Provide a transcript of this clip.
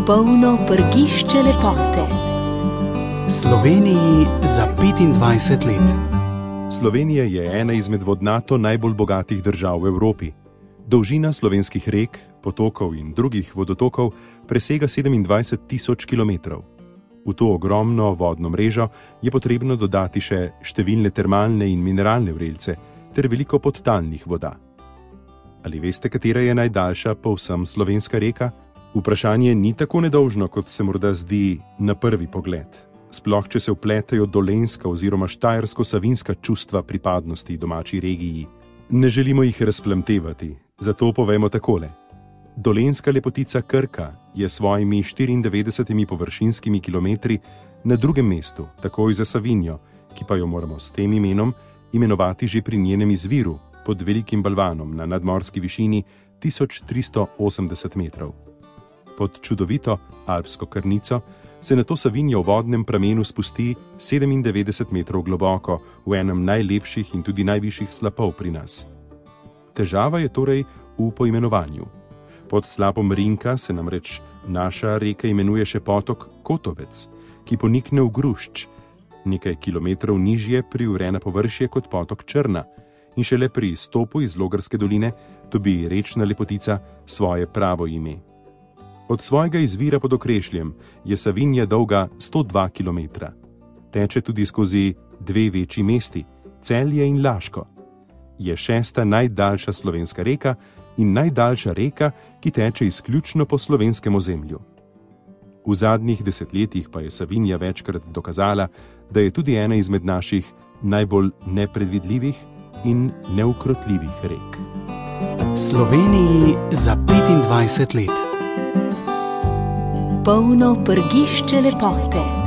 Polno prgišče lepote. Sloveniji za 25 let. Slovenija je ena izmed vodnato najbolj bogatih držav v Evropi. Dolžina slovenskih rek, potokov in drugih vodotokov presega 27.000 km. V to ogromno vodno mrežo je potrebno dodati še številne termalne in mineralne vrelce ter veliko podtalnih voda. Ali veste, katera je najdaljša povsem slovenska reka? Vprašanje ni tako nedolžno, kot se morda zdi na prvi pogled. Sploh, če se vpletajo dolenjska oziroma štajersko-savinjska čustva pripadnosti domači regiji. Ne želimo jih razplamtevati, zato povemo takole. Dolenjska lepotica Krka je s svojimi 94 površinskimi kilometri na drugem mestu, takoj za Savinjo, ki pa jo moramo s tem imenom imenovati že pri njenem izviru, pod Velikim Balvanom na nadmorski višini 1380 metrov. Pod čudovito alpsko krnico se nato Savinja v vodnem pramenu spusti 97 metrov globoko v enem najlepših in tudi najvišjih slapov pri nas. Težava je torej v poimenovanju. Pod slapom Rinka se namreč naša reka imenuje še potok Kotovec, ki ponikne v Grušč, nekaj kilometrov nižje priurena površje kot potok Črna in šele pri izstopu iz Logarske doline dobi rečna lepotica svoje pravo ime. Od svojega izvira pod Okrešljem je Savinja dolga 102 km. Teče tudi skozi dve večji mesti, Celje in Laško. Je šesta najdaljša slovenska reka in najdaljša reka, ki teče izključno po slovenskem ozemlju. V zadnjih desetletjih pa je Savinja večkrat dokazala, da je tudi ena izmed naših najbolj nepredvidljivih in neukrotljivih rek. Sloveniji za 25 let. Polno prgišče lepote.